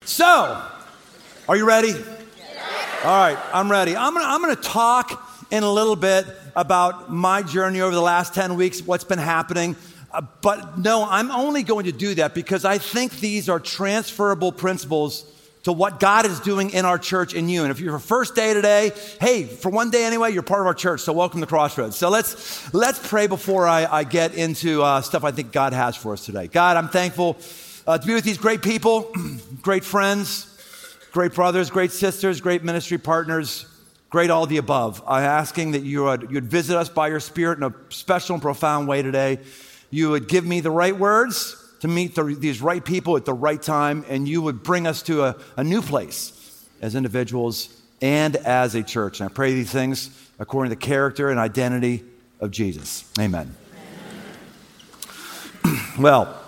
So, are you ready? All right, I'm ready. I'm gonna talk in a little bit about my journey over the last 10 weeks, what's been happening. But no, I'm only going to do that because I think these are transferable principles to what God is doing in our church and you. And if you're your first day today, hey, for one day anyway, you're part of our church, so welcome to Crossroads. So let's pray before I get into stuff I think God has for us today. God, I'm thankful to be with these great people, great friends, great brothers, great sisters, great ministry partners, great all the above. I'm asking that you'd visit us by your Spirit in a special and profound way today. You would give me the right words to meet these right people at the right time, and you would bring us to a new place as individuals and as a church. And I pray these things according to the character and identity of Jesus. Amen. Well,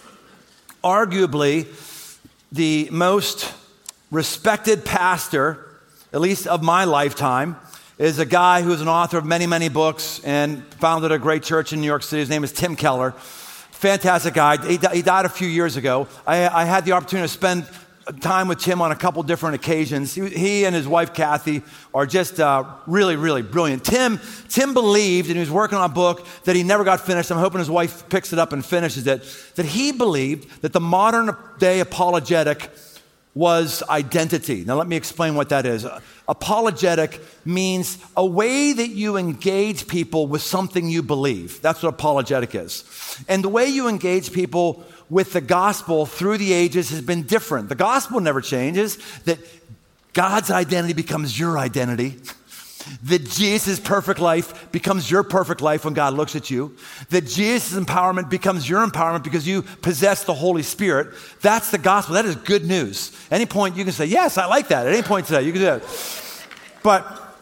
arguably the most respected pastor, at least of my lifetime, is a guy who is an author of many, many books and founded a great church in New York City. His name is Tim Keller. Fantastic guy. He died a few years ago. I had the opportunity to spend time with Tim on a couple different occasions. He and his wife, Kathy, are just really, really brilliant. Tim believed, and he was working on a book that he never got finished. I'm hoping his wife picks it up and finishes it, that he believed that the modern day apologetic was identity. Now let me explain what that is. Apologetic means a way that you engage people with something you believe. That's what apologetic is. And the way you engage people with the gospel through the ages has been different. The gospel never changes, that God's identity becomes your identity. That Jesus' perfect life becomes your perfect life when God looks at you. That Jesus' empowerment becomes your empowerment because you possess the Holy Spirit. That's the gospel. That is good news. Any point you can say, yes, I like that. At any point today, you can do that. But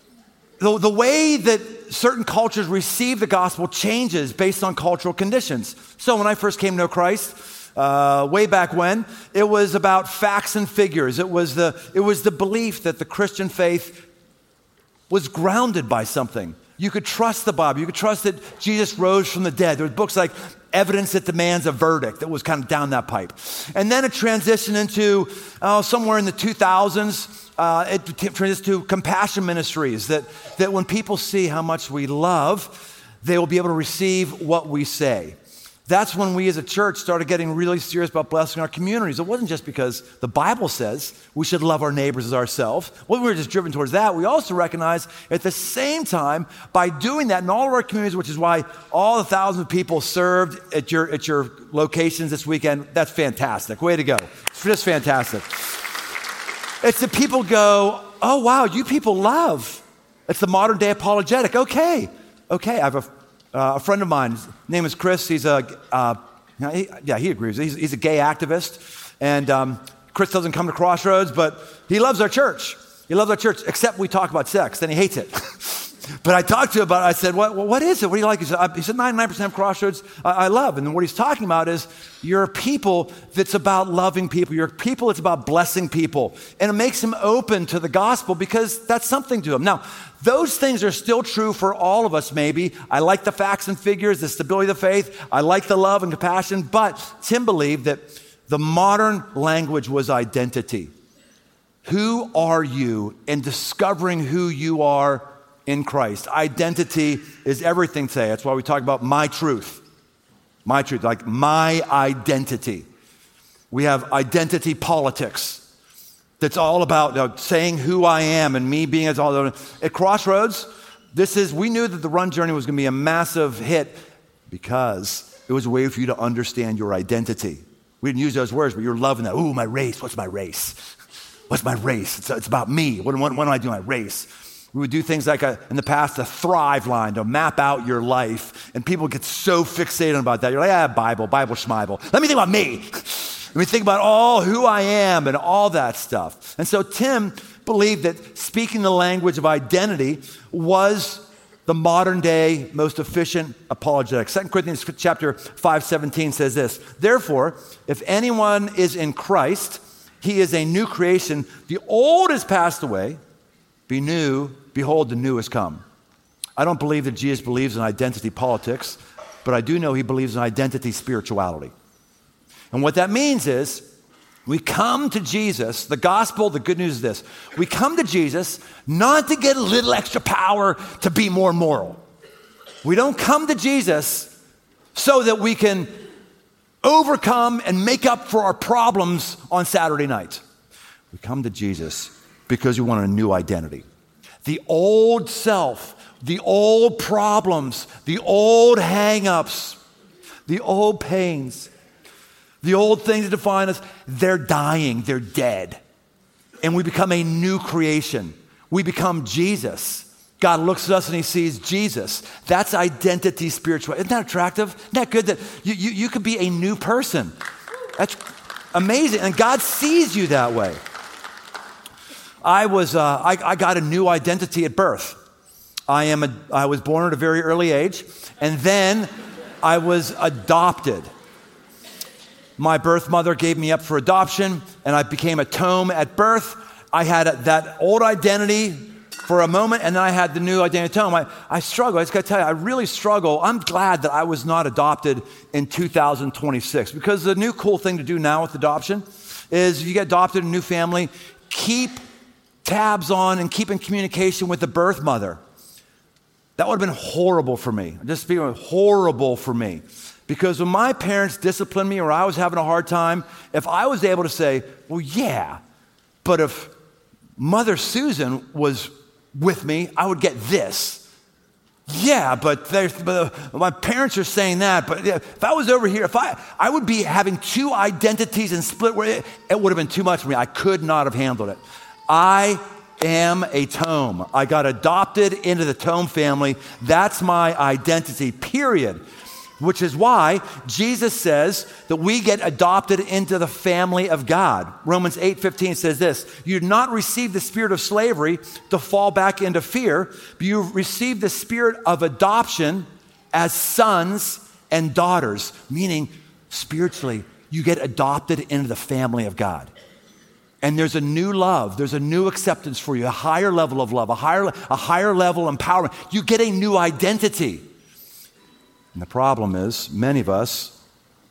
the way that certain cultures receive the gospel changes based on cultural conditions. So when I first came to know Christ, way back when, it was about facts and figures. It was the belief that the Christian faith was grounded by something. You could trust the Bible. You could trust that Jesus rose from the dead. There were books like Evidence That Demands a Verdict that was kind of down that pipe. And then it transitioned into somewhere in the 2000s, it transitioned to compassion ministries, that when people see how much we love, they will be able to receive what we say. That's when we as a church started getting really serious about blessing our communities. It wasn't just because the Bible says we should love our neighbors as ourselves. Well, we were just driven towards that. We also recognize at the same time, by doing that in all of our communities, which is why all the thousands of people served at your locations this weekend, that's fantastic. Way to go. It's just fantastic. It's that people go, oh, wow, you people love. It's the modern day apologetic. Okay, I have a friend of mine, his name is Chris. He's he agrees. He's a gay activist. And Chris doesn't come to Crossroads, but he loves our church. He loves our church, except we talk about sex. Then he hates it. But I talked to him about it. I said, what is it? What do you like? He said 99% of Crossroads I love. And what he's talking about is you're a people that's about loving people. You're a people that's about blessing people. And it makes him open to the gospel because that's something to him. Now, those things are still true for all of us maybe. I like the facts and figures, the stability of the faith. I like the love and compassion. But Tim believed that the modern language was identity. Who are you? And discovering who you are in Christ. Identity is everything today. That's why we talk about my truth. My truth, like my identity. We have identity politics. That's all about saying who I am and me being as all. At Crossroads, we knew that the Run Journey was going to be a massive hit because it was a way for you to understand your identity. We didn't use those words, but you're loving that. Ooh, my race. What's my race? What's my race? It's about me. What do I do my race? We would do things like in the past, a Thrive line to map out your life. And people get so fixated about that. You're like, Bible schmible. Let me think about me. Let me think about who I am and all that stuff. And so Tim believed that speaking the language of identity was the modern day most efficient apologetic. 2 Corinthians chapter 5:17 says this, therefore, if anyone is in Christ, he is a new creation. The old has passed away. Behold, the new has come. I don't believe that Jesus believes in identity politics, but I do know he believes in identity spirituality. And what that means is We come to Jesus, the gospel, the good news is this. We come to Jesus not to get a little extra power to be more moral. We don't come to Jesus so that we can overcome and make up for our problems on Saturday night. We come to Jesus because we want a new identity. The old self, the old problems, the old hang-ups, the old pains, the old things that define us, they're dying, they're dead. And we become a new creation. We become Jesus. God looks at us and he sees Jesus. That's identity spiritual. Isn't that attractive? Isn't that good that you could be a new person? That's amazing. And God sees you that way. I got a new identity at birth. I was born at a very early age, and then I was adopted. My birth mother gave me up for adoption, and I became a tome at birth. I had that old identity for a moment, and then I had the new identity tome. I struggle. I just got to tell you, I really struggle. I'm glad that I was not adopted in 2026, because the new cool thing to do now with adoption is if you get adopted in a new family, keep tabs on and keep in communication with the birth mother. That would have been horrible for me. Just being horrible for me. Because when my parents disciplined me or I was having a hard time, if I was able to say, well, yeah, but if Mother Susan was with me, I would get this. Yeah, but my parents are saying that. But if I was over here, I would be having two identities and split. It would have been too much for me. I could not have handled it. I am a tome. I got adopted into the tome family. That's my identity, period. Which is why Jesus says that we get adopted into the family of God. Romans 8:15 says this, you did not receive the spirit of slavery to fall back into fear, but you received the spirit of adoption as sons and daughters, meaning spiritually, you get adopted into the family of God. And there's a new love, there's a new acceptance for you, a higher level of love, a higher level of empowerment. You get a new identity. And the problem is, many of us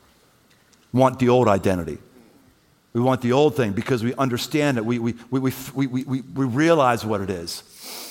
want the old identity. We want the old thing because we understand it. We realize what it is.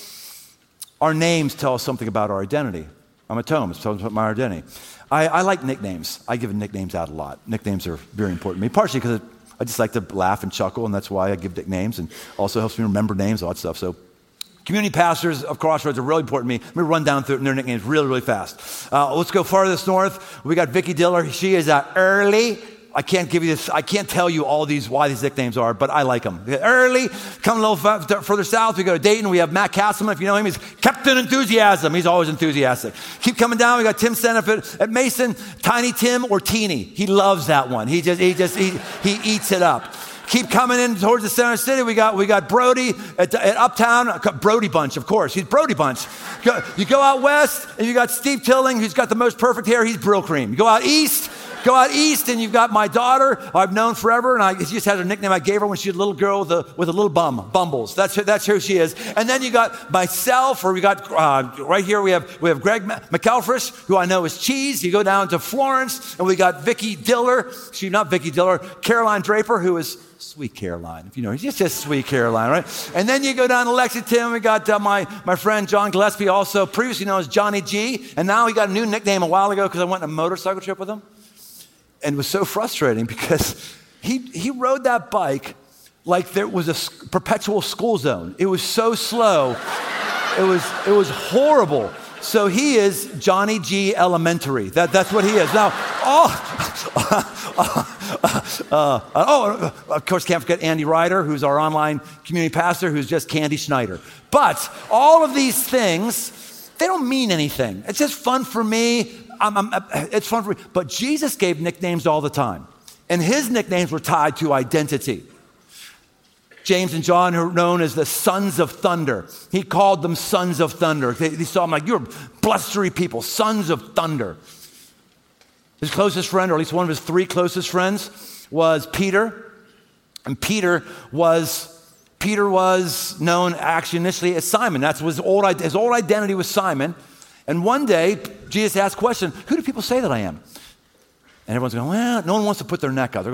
Our names tell us something about our identity. I'm a tome, it tells us about my identity. I like nicknames. I give nicknames out a lot. Nicknames are very important to me, partially because I just like to laugh and chuckle, and that's why I give nicknames, and also helps me remember names, all that stuff. So community pastors of Crossroads are really important to me. Let me run down through their nicknames really, really fast. Let's go farthest north. We got Vicki Diller. She is early. I can't give you this. I can't tell you all these why these nicknames are, but I like them. Early. Come a little further south. We go to Dayton. We have Matt Castleman. If you know him, he's Captain Enthusiasm. He's always enthusiastic. Keep coming down. We got Tim Senefit at Mason. Tiny Tim or Teeny. He loves that one. He eats it up. Keep coming in towards the center of the city. We got Brody at Uptown. Brody Bunch, of course. He's Brody Bunch. You go out west, and you got Steve Tilling, who's got the most perfect hair. He's Brill Cream. You go out east, and you've got my daughter, I've known forever, and she just has a nickname I gave her when she was a little girl with a little bum, Bumbles. That's who she is. And then you got myself, or we got right here we have Greg McElfresh, who I know is Cheese. You go down to Florence, and we got Vicki Diller. She's not Vicki Diller. Caroline Draper, who is Sweet Caroline, if you know her. She's just Sweet Caroline, right? And then you go down to Lexington. We got my friend John Gillespie, also previously known as Johnny G. And now he got a new nickname a while ago because I went on a motorcycle trip with him. And it was so frustrating because he rode that bike like there was a perpetual school zone. It was so slow. It was horrible. So he is Johnny G Elementary. That's what he is. Now, of course, can't forget Andy Ryder, who's our online community pastor, who's just Candy Schneider. But all of these things, they don't mean anything. It's just fun for me. It's fun for me. But Jesus gave nicknames all the time. And his nicknames were tied to identity. James and John are known as the sons of thunder. He called them sons of thunder. They saw him like, you're blustery people, sons of thunder. His closest friend, or at least one of his three closest friends, was Peter. And Peter was known actually initially as Simon. That's his old identity was Simon. And one day, Jesus asked the question, who do people say that I am? And everyone's going, well, no one wants to put their neck out. They're going, well,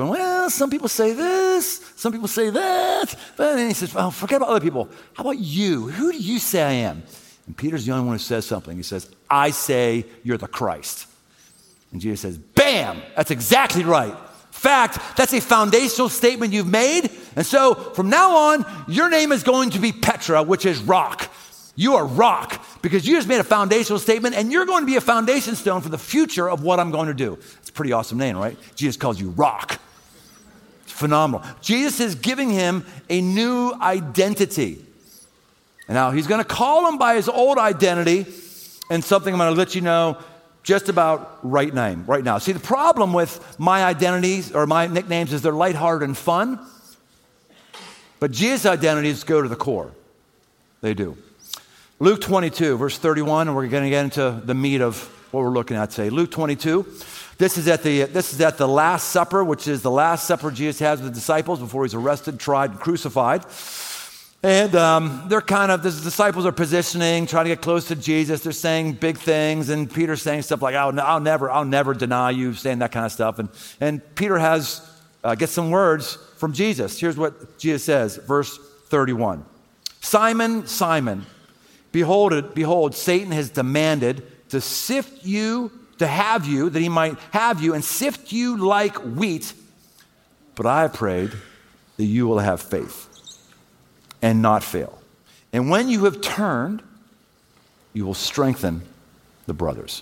well, some people say this, some people say that. But then he says, well, forget about other people. How about you? Who do you say I am? And Peter's the only one who says something. He says, I say you're the Christ. And Jesus says, bam, that's exactly right. Fact, that's a foundational statement you've made. And so from now on, your name is going to be Petra, which is rock. You are rock because you just made a foundational statement and you're going to be a foundation stone for the future of what I'm going to do. It's a pretty awesome name, right? Jesus calls you rock. It's phenomenal. Jesus is giving him a new identity. And now he's going to call him by his old identity and something I'm going to let you know just about right now. See, the problem with my identities or my nicknames is they're lighthearted and fun, but Jesus' identities go to the core. They do. Luke 22, verse 31, and we're going to get into the meat of what we're looking at today. Luke 22, this is at the Last Supper, which is the last supper Jesus has with the disciples before he's arrested, tried, and crucified. And the disciples are positioning, trying to get close to Jesus. They're saying big things, and Peter's saying stuff like, I'll never deny you, saying that kind of stuff. And Peter gets some words from Jesus. Here's what Jesus says, verse 31. Simon, Simon, behold, Satan has demanded to sift you, to have you, that he might have you and sift you like wheat. But I have prayed that you will have faith and not fail. And when you have turned, you will strengthen the brothers.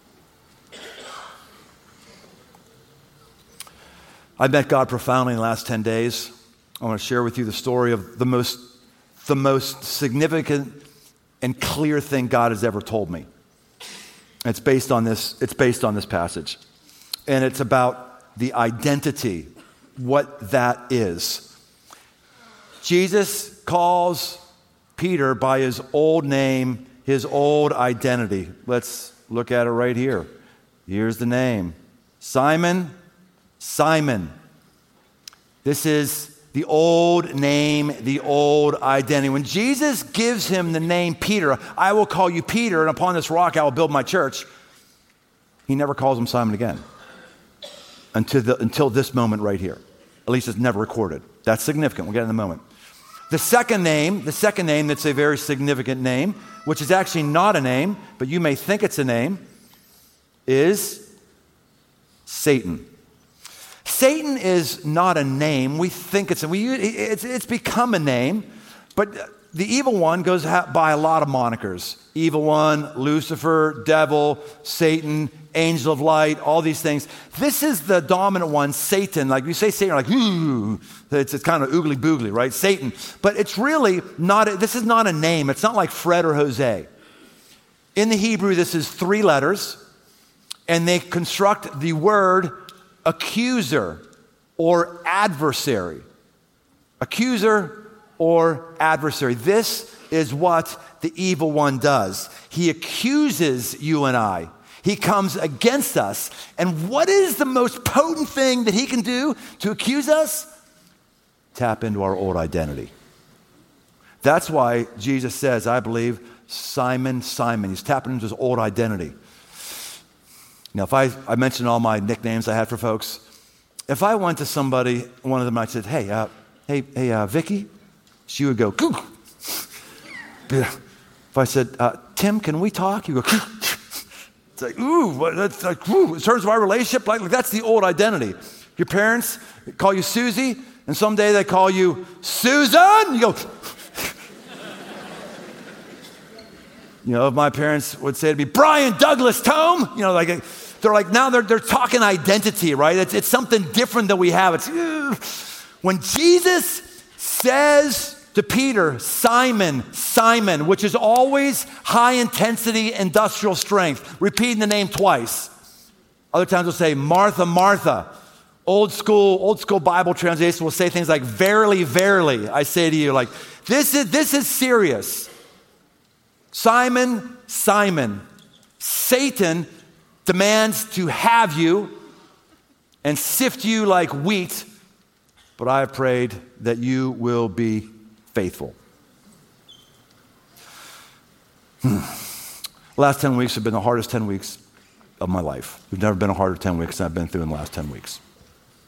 I met God profoundly in the last 10 days. I want to share with you the story of the most significant and clear thing God has ever told me. It's based on this passage. And it's about the identity, what that is. Jesus calls Peter by his old name, his old identity. Let's look at it right here. Here's the name. Simon, Simon. This is the old name, the old identity. When Jesus gives him the name Peter, I will call you Peter, and upon this rock I will build my church, he never calls him Simon again until this moment right here. At least it's never recorded. That's significant. We'll get in a moment. The second name that's a very significant name, which is actually not a name, but you may think it's a name, is Satan. Satan is not a name. We think it's become a name, but the evil one goes by a lot of monikers. Evil one, Lucifer, devil, Satan, angel of light, all these things. This is the dominant one, Satan. Like you say Satan, like, ooh, it's kind of oogly boogly, right? Satan. But it's really not, this is not a name. It's not like Fred or Jose. In the Hebrew, this is 3 letters, and they construct the word accuser or adversary. Accuser or adversary. This is what the evil one does. He accuses you and I. He comes against us. And what is the most potent thing that he can do to accuse us? Tap into our old identity. That's why Jesus says, I believe, Simon, Simon. He's tapping into his old identity. Now, if I mentioned all my nicknames I had for folks, if I went to somebody, one of them, I said, hey, Vicky, she would go, Goo. If I said, Tim, can we talk? You go, Goo. It's like, ooh, that's like, ooh. In terms of our relationship, like that's the old identity. Your parents call you Susie, and someday they call you Susan. You go, you know, if my parents would say to me, Brian Douglas Tome, you know, like they're like now they're talking identity, right? It's something different that we have. It's when Jesus says to Peter, Simon, Simon, which is always high intensity industrial strength, repeating the name twice. Other times we'll say Martha, Martha. Old school Bible translation will say things like, verily, verily, I say to you, like, this is serious. Simon, Simon, Satan demands to have you and sift you like wheat, but I have prayed that you will be faithful. Last 10 weeks have been the hardest 10 weeks of my life. We've never been a harder 10 weeks than I've been through in the last 10 weeks.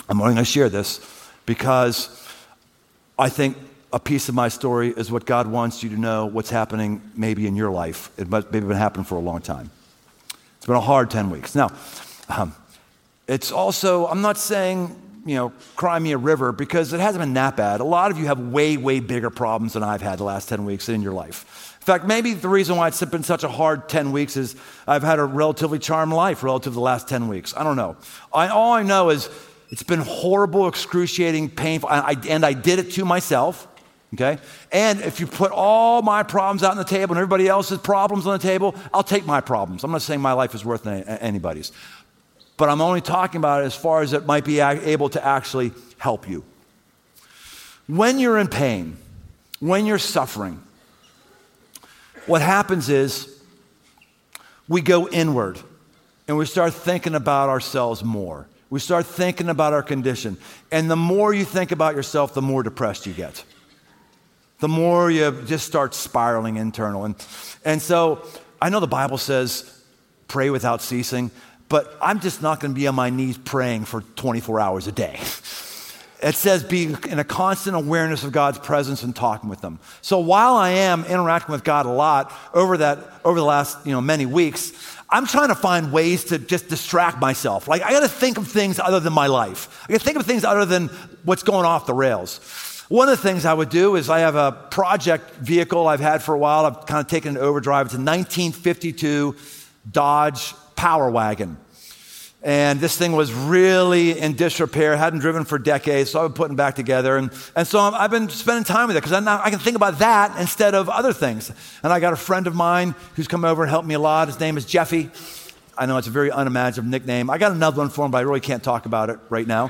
I'm only going to share this because I think a piece of my story is what God wants you to know what's happening maybe in your life. It must maybe been happening for a long time. It's been a hard 10 weeks. Now, it's also, I'm not saying, cry me a river, because it hasn't been that bad. A lot of you have way, way bigger problems than I've had the last 10 weeks in your life. In fact, maybe the reason why it's been such a hard 10 weeks is I've had a relatively charmed life relative to the last 10 weeks. I don't know. All I know is it's been horrible, excruciating, painful, and I did it to myself, okay? And if you put all my problems out on the table and everybody else's problems on the table, I'll take my problems. I'm not saying my life is worth anybody's. But I'm only talking about it as far as it might be able to actually help you. When you're in pain, when you're suffering, what happens is we go inward and we start thinking about ourselves more. We start thinking about our condition. And the more you think about yourself, the more depressed you get. The more you just start spiraling internal. And so I know the Bible says pray without ceasing, but I'm just not going to be on my knees praying for 24 hours a day. It says be in a constant awareness of God's presence and talking with Him. So while I am interacting with God a lot over the last many weeks, I'm trying to find ways to just distract myself. Like I got to think of things other than my life. I got to think of things other than what's going off the rails. One of the things I would do is I have a project vehicle I've had for a while. I've kind of taken it to overdrive. It's a 1952 Dodge Power Wagon. And this thing was really in disrepair, hadn't driven for decades, so I've been putting it back together. And so I've been spending time with it because I can think about that instead of other things. And I got a friend of mine who's come over and helped me a lot. His name is Jeffy. I know it's a very unimaginative nickname. I got another one for him, but I really can't talk about it right now.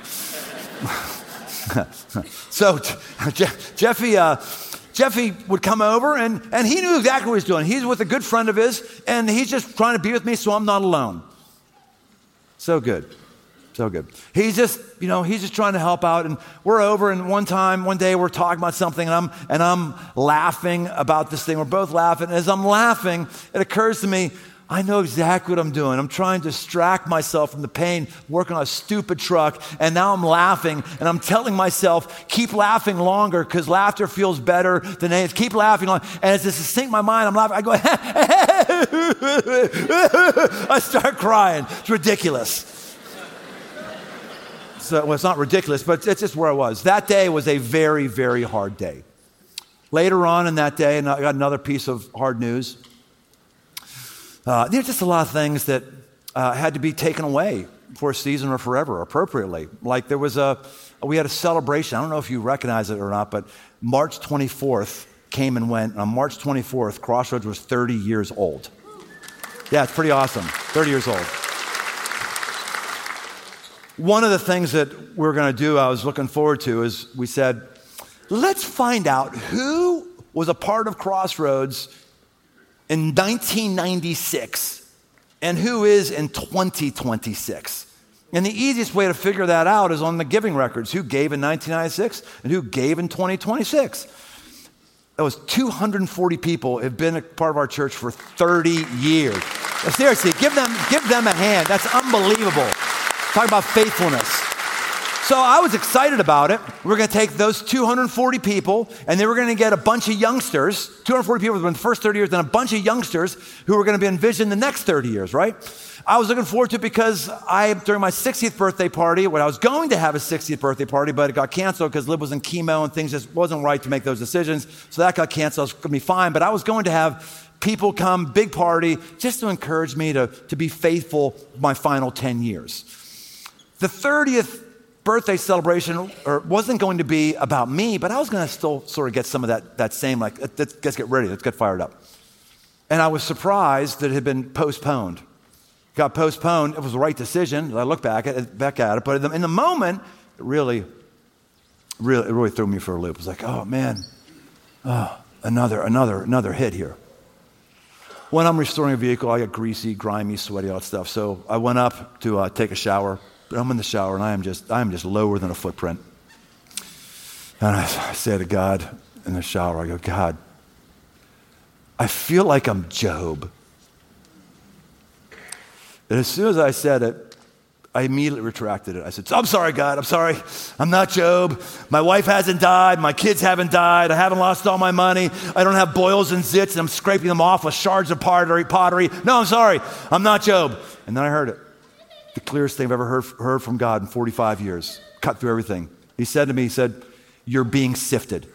So Jeffy would come over, and he knew exactly what he was doing. He's with a good friend of his, and he's just trying to be with me so I'm not alone. So good. So good. He's just trying to help out. And we're over, and one day we're talking about something, and I'm laughing about this thing. We're both laughing. And as I'm laughing, it occurs to me, I know exactly what I'm doing. I'm trying to distract myself from the pain, working on a stupid truck, and now I'm laughing, and I'm telling myself, keep laughing longer, because laughter feels better than anything. Keep laughing longer. And as this sinks my mind, I'm laughing. I go, I start crying. It's ridiculous. Well, it's not ridiculous, but it's just where I was. That day was a very, very hard day. Later on in that day, and I got another piece of hard news. There's just a lot of things that had to be taken away for a season or forever, appropriately. Like we had a celebration. I don't know if you recognize it or not, but March 24th came and went. And on March 24th, Crossroads was 30 years old. Yeah, it's pretty awesome. 30 years old. One of the things that we're going to do, I was looking forward to, is we said, let's find out who was a part of Crossroads in 1996 and who is in 2026. And the easiest way to figure that out is on the giving records. Who gave in 1996 and who gave in 2026? That was 240 people have been a part of our church for 30 years. Now, seriously, give them a hand. That's unbelievable. Talk about faithfulness. So I was excited about it. We're going to take those 240 people, and then we're going to get a bunch of youngsters, 240 people in the first 30 years, then a bunch of youngsters who are going to be envisioned the next 30 years, right? I was looking forward to it because during my 60th birthday party, when I was going to have a 60th birthday party, but it got canceled because Lib was in chemo and things just wasn't right to make those decisions. So that got canceled. It was going to be fine. But I was going to have people come, big party, just to encourage me to be faithful my final 10 years. The 30th birthday celebration wasn't going to be about me, but I was going to still sort of get some of that same, like, let's get ready, let's get fired up. And I was surprised that it had been postponed. Got postponed. It was the right decision. I look back at it, but in the moment, it really threw me for a loop. It was like, oh man, another hit here. When I'm restoring a vehicle, I get greasy, grimy, sweaty, all that stuff. So I went up to take a shower. I'm in the shower, and I am just lower than a footprint. And I say to God in the shower, I go, God, I feel like I'm Job. And as soon as I said it, I immediately retracted it. I said, I'm sorry, God. I'm sorry. I'm not Job. My wife hasn't died. My kids haven't died. I haven't lost all my money. I don't have boils and zits, and I'm scraping them off with shards of pottery. No, I'm sorry. I'm not Job. And then I heard it. The clearest thing I've ever heard from God in 45 years. Cut through everything. He said to me, you're being sifted.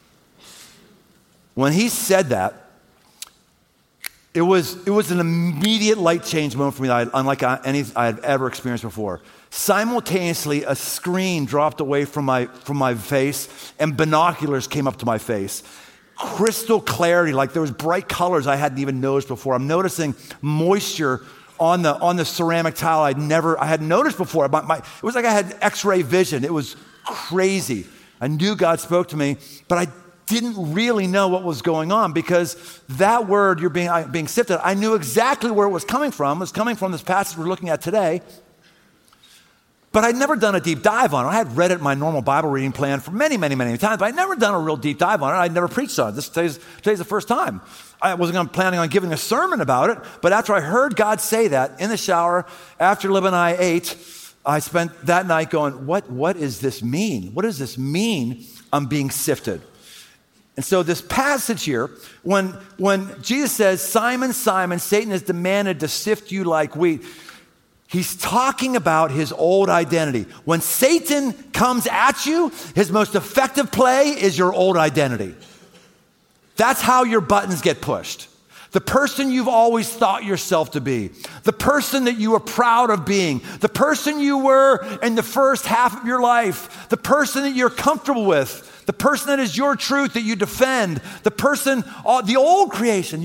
When he said that, it was an immediate light change moment for me, unlike any I had ever experienced before. Simultaneously, a screen dropped away from my face, and binoculars came up to my face. Crystal clarity, like there was bright colors I hadn't even noticed before. I'm noticing moisture on the ceramic tile I hadn't noticed before. It was like I had X-ray vision. It was crazy. I knew God spoke to me, but I didn't really know what was going on, because that word, you're being sifted, I knew exactly where it was coming from. It was coming from this passage we're looking at today. But I'd never done a deep dive on it. I had read it in my normal Bible reading plan for many, many, many times, but I'd never done a real deep dive on it. I'd never preached on it. Today's the first time. I wasn't planning on giving a sermon about it, but after I heard God say that in the shower, after Liv and I ate, I spent that night going, what does this mean? What does this mean I'm being sifted? And so this passage here, when Jesus says, Simon, Simon, Satan has demanded to sift you like wheat, he's talking about his old identity. When Satan comes at you, his most effective play is your old identity. That's how your buttons get pushed. The person you've always thought yourself to be, the person that you are proud of being, the person you were in the first half of your life, the person that you're comfortable with, the person that is your truth that you defend, the person, the old creation.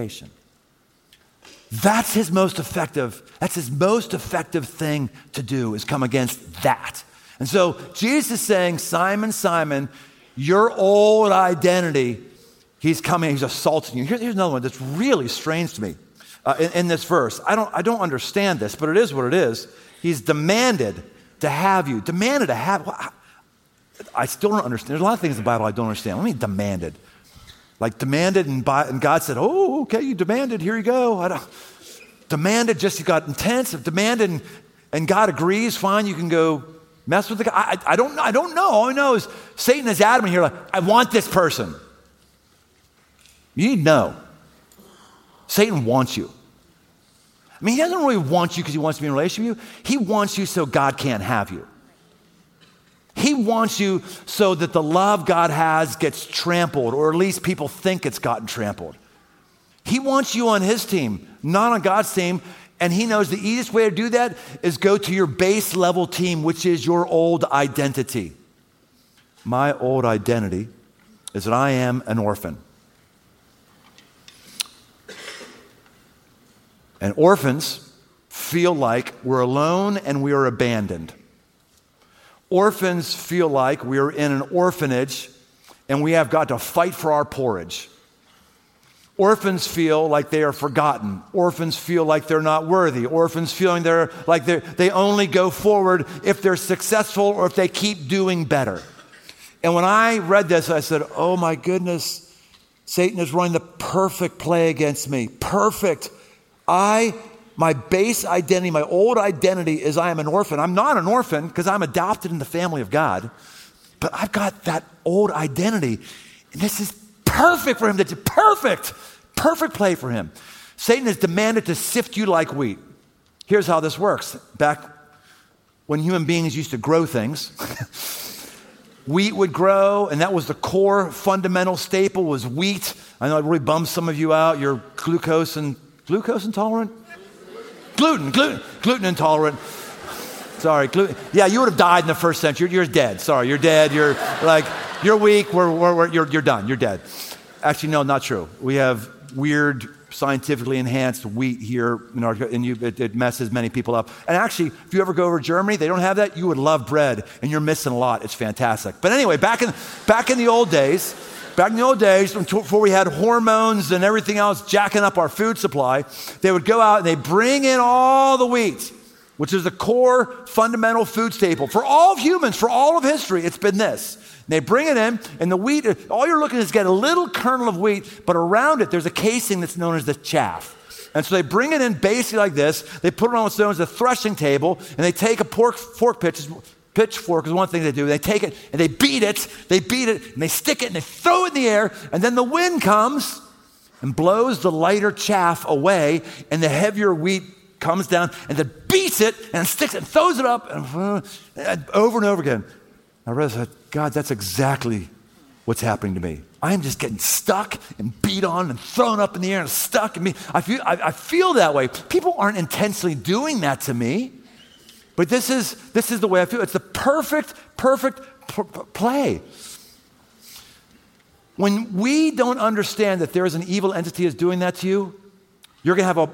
That's his most effective thing to do, is come against that. And so Jesus is saying, Simon, Simon, your old identity, he's coming, he's assaulting you. Here's another one that's really strange to me in this verse. I don't understand this, but it is what it is. He's demanded to have you. Demanded to have, I still don't understand. There's a lot of things in the Bible I don't understand. What do you mean demanded? Like demanded and God said, oh, okay, you demanded, here you go. Demanded, just you got intense. If demanded and God agrees, fine, you can go mess with the guy. I don't know. All I know is Satan is adamant here, like, I want this person. You need to know. Satan wants you. I mean, he doesn't really want you because he wants to be in a relationship with you. He wants you so God can't have you. He wants you so that the love God has gets trampled, or at least people think it's gotten trampled. He wants you on his team, not on God's team, and he knows the easiest way to do that is go to your base level team, which is your old identity. My old identity is that I am an orphan. And orphans feel like we're alone and we are abandoned. Orphans feel like we're in an orphanage and we have got to fight for our porridge. Orphans feel like they are forgotten. Orphans feel like they're not worthy. Orphans feeling they only go forward if they're successful or if they keep doing better. And when I read this, I said, oh my goodness, Satan is running the perfect play against me. Perfect. My base identity, my old identity is I am an orphan. I'm not an orphan because I'm adopted in the family of God, but I've got that old identity. And this is perfect for him. That's perfect play for him. Satan has demanded to sift you like wheat. Here's how this works. Back when human beings used to grow things, wheat would grow, and that was the core fundamental staple was wheat. I know it really bums some of you out. You're glucose intolerant? Gluten intolerant. Sorry, yeah, you would have died in the first century. You're dead. Sorry, you're dead. You're weak. You're done. You're dead. Actually, no, not true. We have weird, scientifically enhanced wheat here, it messes many people up. And actually, if you ever go over to Germany, they don't have that. You would love bread, and you're missing a lot. It's fantastic. But anyway, back in the old days, before we had hormones and everything else jacking up our food supply, they would go out and they bring in all the wheat, which is the core fundamental food staple. For all of humans, for all of history, it's been this. And they bring it in, and the wheat, all you're looking at is get a little kernel of wheat, but around it, there's a casing that's known as the chaff. And so they bring it in basically like this. They put it on stones, a threshing table, and they take a pitchfork is one thing they do. They take it and they beat it, and they stick it and they throw it in the air, and then the wind comes and blows the lighter chaff away, and the heavier wheat comes down and then beats it and sticks it and throws it up and over and over again. I realized, God, that's exactly what's happening to me. I am just getting stuck and beat on and thrown up in the air and stuck in me. I feel that way. People aren't intentionally doing that to me, but this is the way I feel. It's the perfect play. When we don't understand that there is an evil entity is doing that to you, you're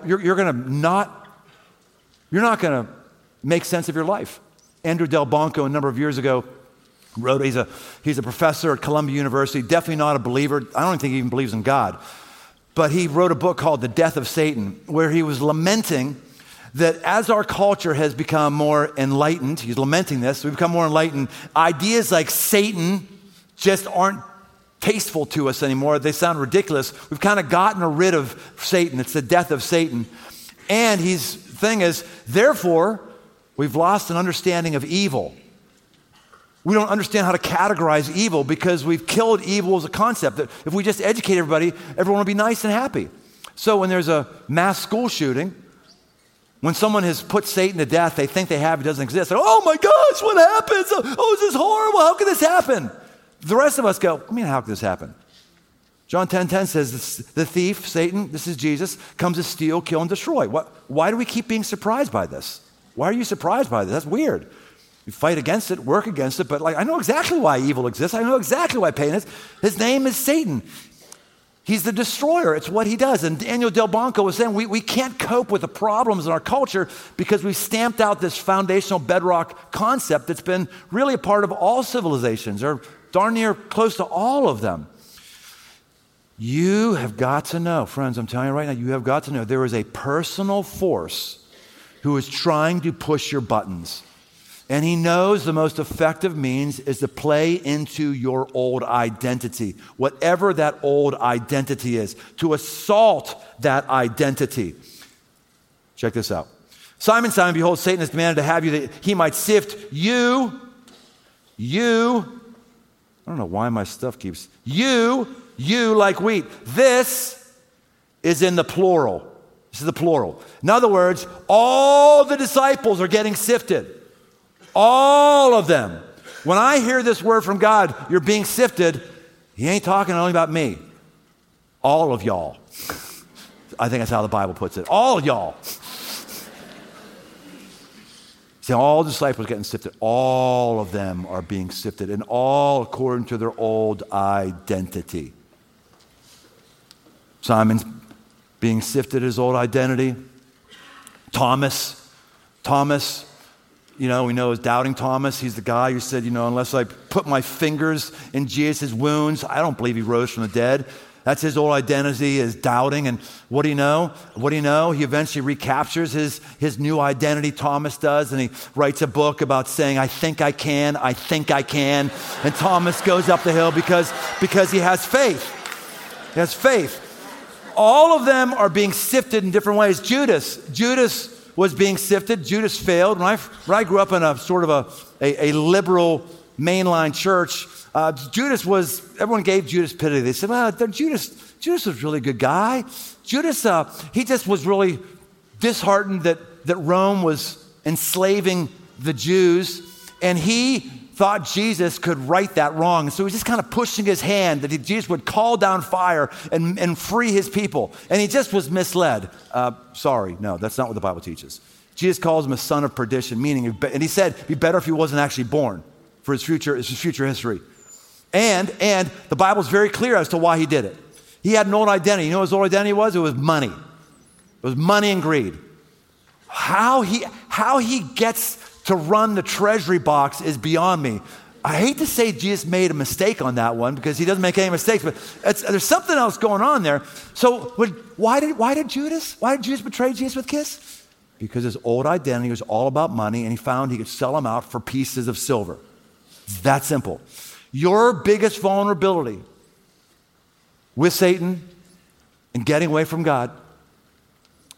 not going to make sense of your life. Andrew Del Banco, a number of years ago, wrote, he's a professor at Columbia University, definitely not a believer. I don't think he even believes in God. But he wrote a book called The Death of Satan, where he was lamenting that as our culture has become more enlightened, he's lamenting this, we've become more enlightened, ideas like Satan just aren't tasteful to us anymore. They sound ridiculous. We've kind of gotten rid of Satan. It's the death of Satan. And his thing is, therefore, we've lost an understanding of evil. We don't understand how to categorize evil because we've killed evil as a concept. That if we just educate everybody, everyone will be nice and happy. So when there's a mass school shooting, when someone has put Satan to death, they think they have, it doesn't exist. They're, oh my gosh, what happens? Oh, this is horrible. How can this happen? The rest of us go, how can this happen? John 10:10 says, the thief, Satan, this is Jesus, comes to steal, kill, and destroy. Why do we keep being surprised by this? Why are you surprised by this? That's weird. You fight against it, work against it, but I know exactly why evil exists. I know exactly why pain is. His name is Satan. He's the destroyer. It's what he does. And Daniel Del Banco was saying we can't cope with the problems in our culture because we've stamped out this foundational bedrock concept that's been really a part of all civilizations, or darn near close to all of them. You have got to know, friends, I'm telling you right now, you have got to know there is a personal force who is trying to push your buttons. And he knows the most effective means is to play into your old identity, whatever that old identity is, to assault that identity. Check this out. Simon, Simon, behold, Satan has demanded to have you that he might sift you. I don't know why my stuff keeps, you like wheat. This is in the plural. This is the plural. In other words, all the disciples are getting sifted. All of them. When I hear this word from God, you're being sifted, he ain't talking only about me. All of y'all. I think that's how the Bible puts it. All y'all. See, all disciples getting sifted. All of them are being sifted, and all according to their old identity. Simon's being sifted his old identity. Thomas, we know as doubting Thomas. He's the guy who said, unless I put my fingers in Jesus' wounds, I don't believe he rose from the dead. That's his old identity, is doubting. And what do you know? He eventually recaptures his new identity, Thomas does, and he writes a book about saying, I think I can. And Thomas goes up the hill because he has faith. He has faith. All of them are being sifted in different ways. Judas was being sifted. Judas failed. When I grew up in a sort of a liberal mainline church, everyone gave Judas pity. They said, well, Judas was a really good guy. Judas, he just was really disheartened that Rome was enslaving the Jews, and he thought Jesus could right that wrong. So he was just kind of pushing his hand that Jesus would call down fire and free his people. And he just was misled. No, that's not what the Bible teaches. Jesus calls him a son of perdition, meaning, and he said, it'd be better if he wasn't actually born for his future history. And the Bible's very clear as to why he did it. He had an old identity. You know what his old identity was? It was money. It was money and greed. How he gets to run the treasury box is beyond me. I hate to say Jesus made a mistake on that one because he doesn't make any mistakes, but there's something else going on there. So why did Judas betray Jesus with a kiss? Because his old identity was all about money, and he found he could sell them out for pieces of silver. It's that simple. Your biggest vulnerability with Satan and getting away from God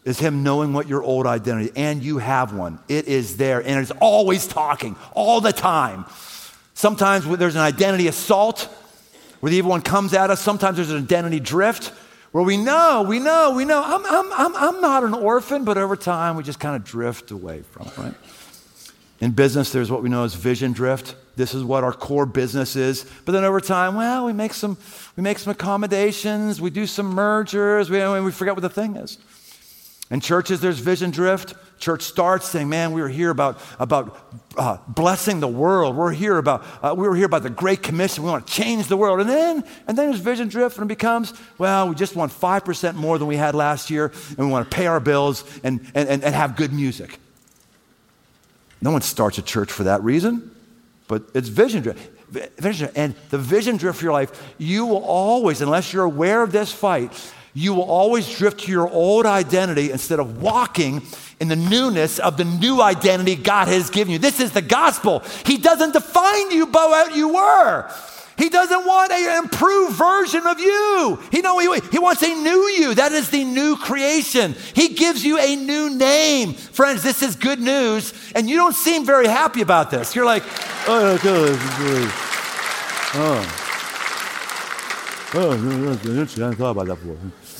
is him knowing what your old identity, and you have one. It is there, and it's always talking, all the time. Sometimes there's an identity assault where the evil one comes at us. Sometimes there's an identity drift where we know, I'm not an orphan, but over time we just kind of drift away from it, right? In business, there's what we know as vision drift. This is what our core business is. But then over time, well, we make some accommodations, we do some mergers, we forget what the thing is. In churches, there's vision drift. Church starts saying, man, we were here about blessing the world. We were here about the Great Commission. We want to change the world. And then there's vision drift, and it becomes, well, we just want 5% more than we had last year, and we want to pay our bills and have good music. No one starts a church for that reason, but it's vision drift. And the vision drift for your life, you will always, unless you're aware of this fight, you will always drift to your old identity instead of walking in the newness of the new identity God has given you. This is the gospel. He doesn't define you by what you were. He doesn't want an improved version of you. He wants a new you. That is the new creation. He gives you a new name. Friends, this is good news, and you don't seem very happy about this. You're like, I hadn't thought about that before.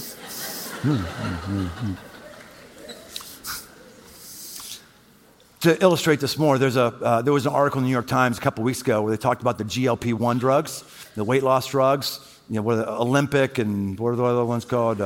To illustrate this more, there was an article in the New York Times a couple weeks ago where they talked about the GLP-1 drugs, the weight loss drugs, what are the Olympic and what are the other ones called?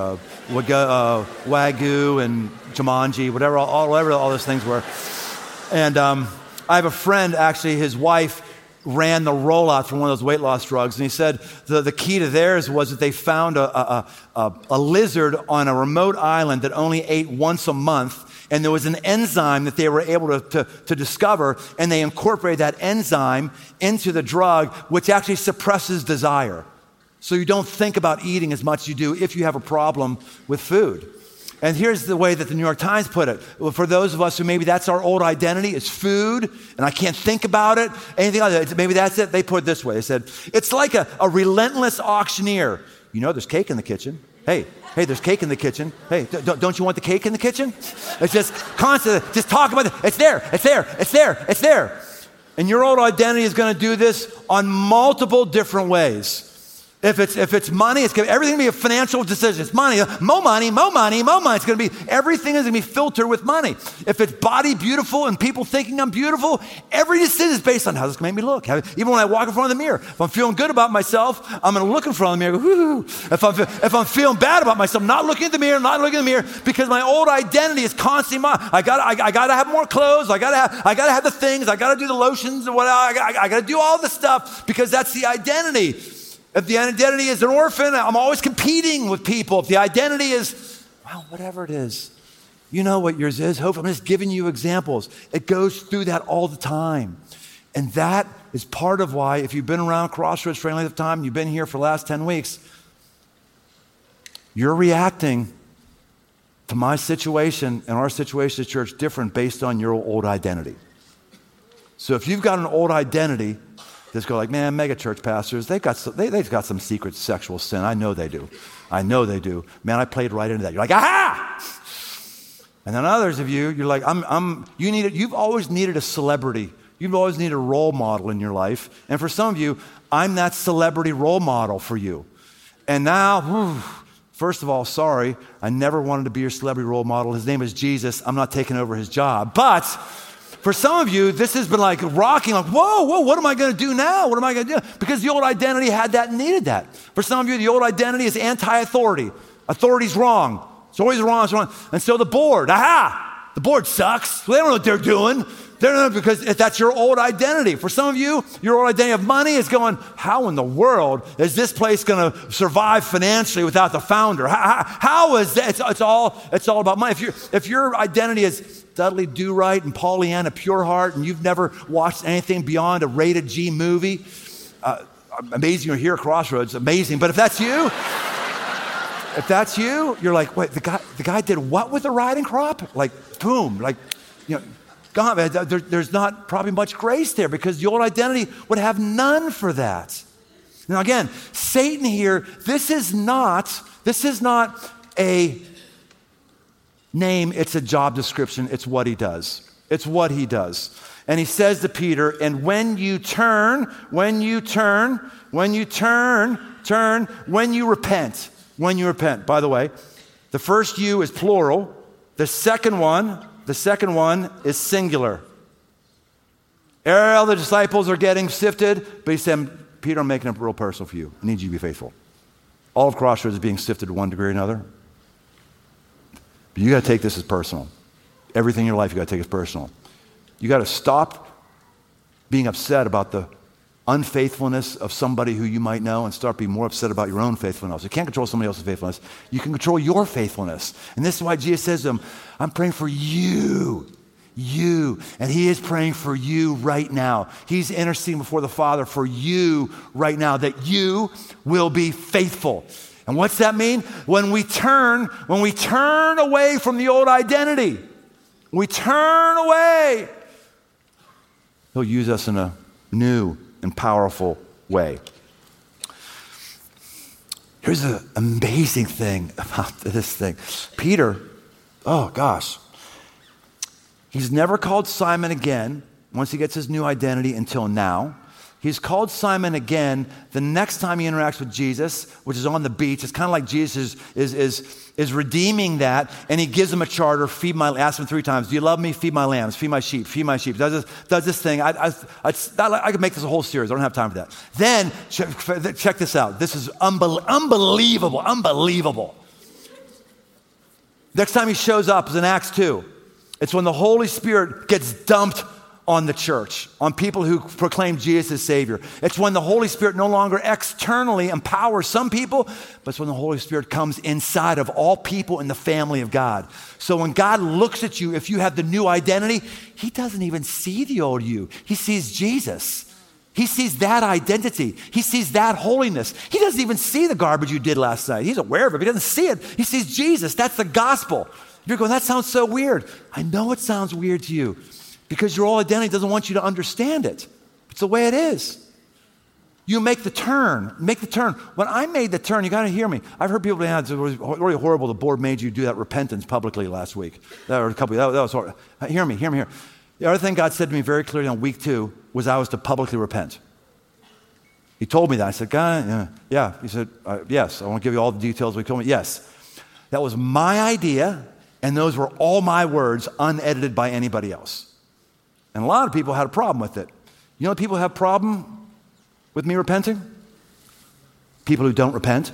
Wagyu and Jumanji, whatever all those things were. And I have a friend, actually, his wife ran the rollout for one of those weight loss drugs, and he said the key to theirs was that they found a lizard on a remote island that only ate once a month, and there was an enzyme that they were able to discover, and they incorporated that enzyme into the drug, which actually suppresses desire. So you don't think about eating as much as you do if you have a problem with food. And here's the way that the New York Times put it. Well, for those of us who maybe that's our old identity, it's food, and I can't think about it, anything like that, maybe that's it. They put it this way. They said, it's like a relentless auctioneer. You know there's cake in the kitchen. Hey, there's cake in the kitchen. Hey, don't you want the cake in the kitchen? It's just constant, just talk about it. It's there. And your old identity is going to do this on multiple different ways. If it's money, everything be a financial decision. It's money, more money. It's going to be, everything is going to be filtered with money. If it's body beautiful and people thinking I'm beautiful, every decision is based on how this can make me look. Even when I walk in front of the mirror, if I'm feeling good about myself, I'm going to look in front of the mirror and go, whoo. If I'm feeling bad about myself, not looking at the mirror, because my old identity is constantly I got to have more clothes. I got to have the things. I got to do the lotions and whatever. I got to do all the stuff because that's the identity. If the identity is an orphan, I'm always competing with people. If the identity is, well, whatever it is, you know what yours is. Hope I'm just giving you examples. It goes through that all the time. And that is part of why, if you've been around Crossroads for any length of time, you've been here for the last 10 weeks, you're reacting to my situation and our situation at church different based on your old identity. So if you've got an old identity, just go like, man, mega church pastors, they've got some secret sexual sin. I know they do. Man, I played right into that. You're like, aha! And then others of you, you're like, you've always needed a celebrity. You've always needed a role model in your life. And for some of you, I'm that celebrity role model for you. And now, first of all, sorry, I never wanted to be your celebrity role model. His name is Jesus. I'm not taking over his job. But for some of you, this has been like rocking, like, whoa, what am I going to do now? What am I going to do? Because the old identity had that and needed that. For some of you, the old identity is anti-authority. Authority's wrong. It's always wrong. It's wrong. And so the board, the board sucks. They don't know what they're doing. They don't know because that's your old identity. For some of you, your old identity of money is going, how in the world is this place going to survive financially without the founder? How is that? It's all about money. If your identity is Dudley Do-Right and Pollyanna Pure Heart, and you've never watched anything beyond a rated G movie, amazing you're here at Crossroads, amazing. But if that's you, you're like, wait, the guy did what with the riding crop? Like, boom, like, God, there's not probably much grace there because the old identity would have none for that. Now again, Satan here, this is not a name, it's a job description. It's what he does. It's what he does. And he says to Peter, and when you repent. By the way, the first you is plural. The second one is singular. All the disciples are getting sifted, but he said, Peter, I'm making it real personal for you. I need you to be faithful. All of Crossroads is being sifted to one degree or another. But you got to take this as personal. Everything in your life, you got to take as personal. You got to stop being upset about the unfaithfulness of somebody who you might know and start being more upset about your own faithfulness. You can't control somebody else's faithfulness. You can control your faithfulness. And this is why Jesus says to him, I'm praying for you. And he is praying for you right now. He's interceding before the Father for you right now, that you will be faithful. And what's that mean? When we turn away from the old identity, we turn away, he'll use us in a new and powerful way. Here's the amazing thing about this thing. Peter, oh gosh, he's never called Simon again once he gets his new identity until now. He's called Simon again the next time he interacts with Jesus, which is on the beach. It's kind of like Jesus is redeeming that, and he gives him a charter, ask him 3 times, do you love me? Feed my lambs, feed my sheep. Does this thing. I could make this a whole series. I don't have time for that. Then, check this out. This is unbelievable. Next time he shows up is in Acts 2. It's when the Holy Spirit gets dumped on the church, on people who proclaim Jesus as Savior. It's when the Holy Spirit no longer externally empowers some people, but it's when the Holy Spirit comes inside of all people in the family of God. So when God looks at you, if you have the new identity, he doesn't even see the old you. He sees Jesus. He sees that identity. He sees that holiness. He doesn't even see the garbage you did last night. He's aware of it, but he doesn't see it. He sees Jesus. That's the gospel. You're going, that sounds so weird. I know it sounds weird to you because your old identity doesn't want you to understand it. It's the way it is. You make the turn. When I made the turn, you got to hear me. I've heard people say, it was really horrible. The board made you do that repentance publicly last week. That was horrible. Hear me. The other thing God said to me very clearly on week 2 was I was to publicly repent. He told me that. I said, God, yeah. He said, yes. I won't give you all the details. He told me, yes. That was my idea, and those were all my words, unedited by anybody else. And a lot of people had a problem with it. You know what people have a problem with me repenting? People who don't repent.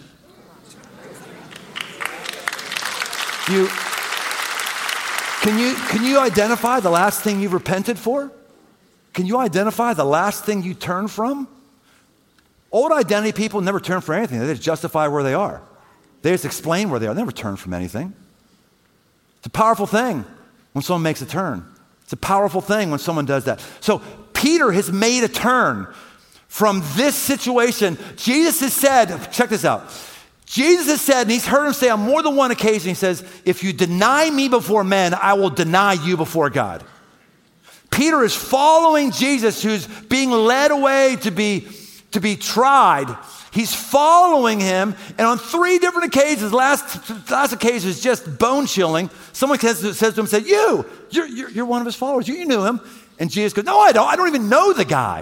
Can you identify the last thing you've repented for? Can you identify the last thing you turned from? Old identity people never turn from anything. They just justify where they are. They just explain where they are. They never turn from anything. It's a powerful thing when someone makes a turn. It's a powerful thing when someone does that. So Peter has made a turn from this situation. Jesus has said, check this out. Jesus has said, and he's heard him say on more than one occasion, he says, if you deny me before men, I will deny you before God. Peter is following Jesus, who's being led away to be tried. He's following him, and on 3 different occasions, last occasion is just bone chilling. Someone says to him, you're one of his followers. You knew him. And Jesus goes, no, I don't. I don't even know the guy.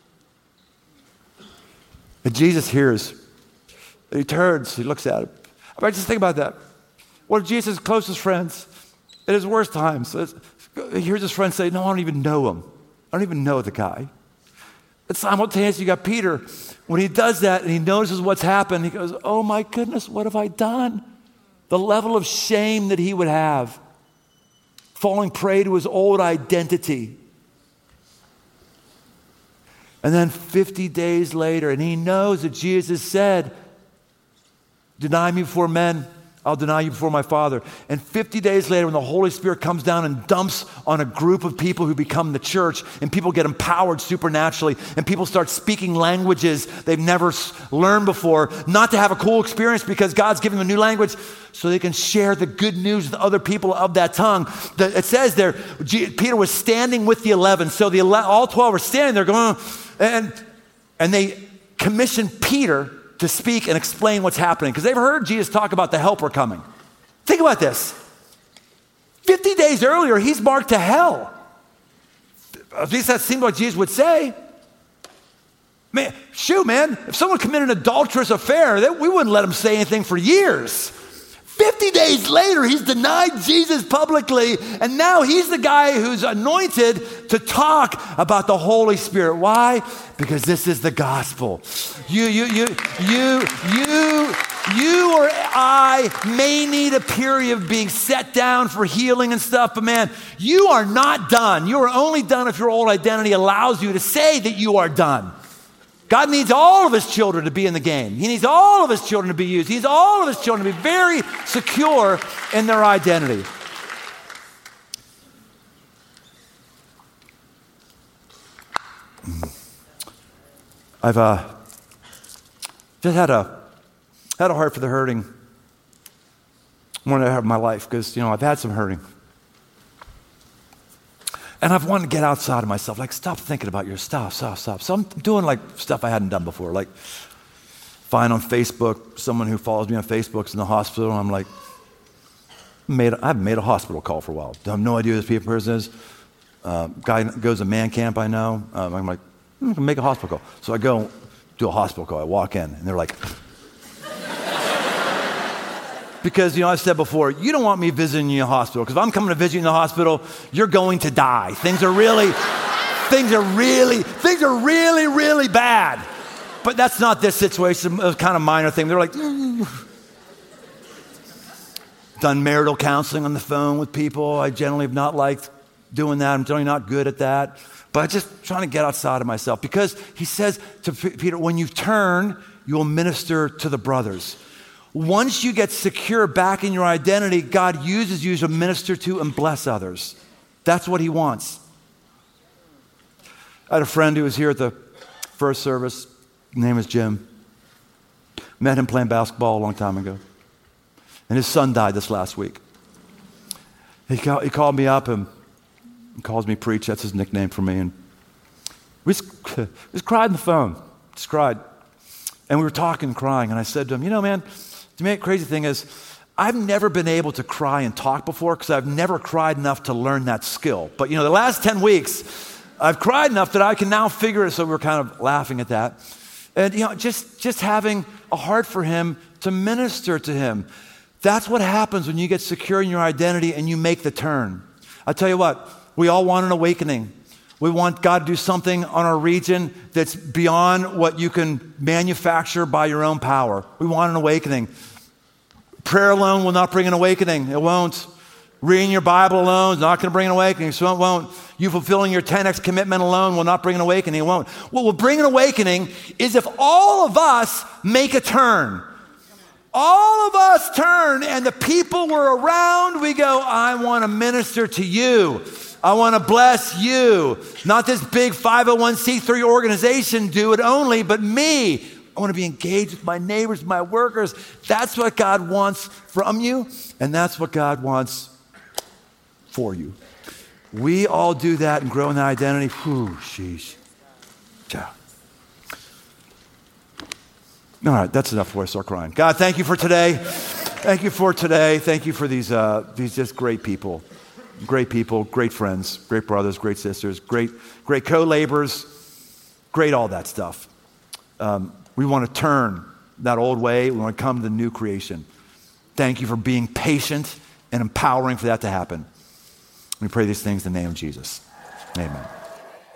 And Jesus hears, and he turns, he looks at him. I just think about that. One of Jesus' closest friends, at his worst times, he hears his friend say, no, I don't even know him. I don't even know the guy. But simultaneously, you got Peter. When he does that and he notices what's happened, he goes, oh my goodness, what have I done? The level of shame that he would have, falling prey to his old identity. And then 50 days later, and he knows that Jesus said, deny me before men, I'll deny you before my Father. And 50 days later, when the Holy Spirit comes down and dumps on a group of people who become the church, and people get empowered supernaturally, and people start speaking languages they've never learned before, not to have a cool experience because God's giving them a new language, so they can share the good news with other people of that tongue. It says there, Peter was standing with the 11. So all 12 were standing there going, and they commissioned Peter to speak and explain what's happening, because they've heard Jesus talk about the helper coming. Think about this. 50 days earlier, he's marked to hell. At least that seemed what Jesus would say. Man, if someone committed an adulterous affair, we wouldn't let him say anything for years. 50 days later, he's denied Jesus publicly, and now he's the guy who's anointed to talk about the Holy Spirit. Why? Because this is the gospel. You or I may need a period of being set down for healing and stuff, but man, you are not done. You are only done if your old identity allows you to say that you are done. God needs all of his children to be in the game. He needs all of his children to be used. He needs all of his children to be very secure in their identity. I've just had a heart for the hurting more than I have in my life because, I've had some hurting. And I've wanted to get outside of myself, like stop thinking about your stuff, stop. So I'm doing like stuff I hadn't done before, like find on Facebook, someone who follows me on Facebook is in the hospital, and I'm like, I haven't made a hospital call for a while. I have no idea who this person is. Guy goes to man camp, I know. I'm like, I'm gonna make a hospital call. So I go do a hospital call, I walk in, and they're like, because, I've said before, you don't want me visiting you in the hospital, because if I'm coming to visit you in the hospital, you're going to die. Things are really, really bad. But that's not this situation. It was kind of a minor thing. They're like, done marital counseling on the phone with people. I generally have not liked doing that. I'm generally not good at that. But I'm just trying to get outside of myself, because he says to Peter, when you turn, you will minister to the brothers. Once you get secure back in your identity, God uses you to minister to and bless others. That's what he wants. I had a friend who was here at the first service. His name is Jim. Met him playing basketball a long time ago. And his son died this last week. He called me up and calls me Preach. That's his nickname for me. And we just cried on the phone. Just cried. And we were talking and crying. And I said to him, man, the crazy thing is, I've never been able to cry and talk before because I've never cried enough to learn that skill. But, the last 10 weeks, I've cried enough that I can now figure it. So we're kind of laughing at that. And, just having a heart for him to minister to him. That's what happens when you get secure in your identity and you make the turn. I tell you what, we all want an awakening. We want God to do something on our region that's beyond what you can manufacture by your own power. We want an awakening. Prayer alone will not bring an awakening. It won't. Reading your Bible alone is not going to bring an awakening. So it won't. You fulfilling your 10x commitment alone will not bring an awakening. It won't. What will bring an awakening is if all of us make a turn. All of us turn, and the people we're around, we go, I want to minister to you. I want to bless you. Not this big 501c3 organization do it only, but me. I want to be engaged with my neighbors, my workers. That's what God wants from you, and that's what God wants for you. We all do that and grow in that identity. Whew, sheesh. Ciao. All right, that's enough before I start crying. God, thank you for today. Thank you for today. Thank you for these just great people. Great people, great friends, great brothers, great sisters, great co-laborers, great all that stuff. We want to turn that old way. We want to come to the new creation. Thank you for being patient and empowering for that to happen. We pray these things in the name of Jesus. Amen.